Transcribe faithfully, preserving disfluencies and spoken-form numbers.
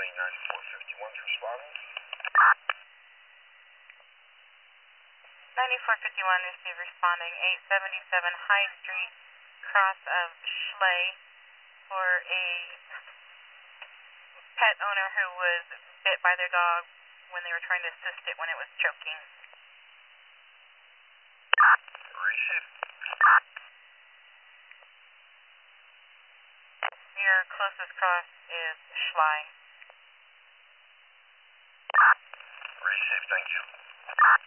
ninety-four fifty-one is responding. ninety-four fifty-one receive responding, eight seventy-seven High Street, cross of Schley, for a pet owner who was bit by their dog when they were trying to assist it when it was choking. Receive. Your closest cross is Schley. Receive, thank you.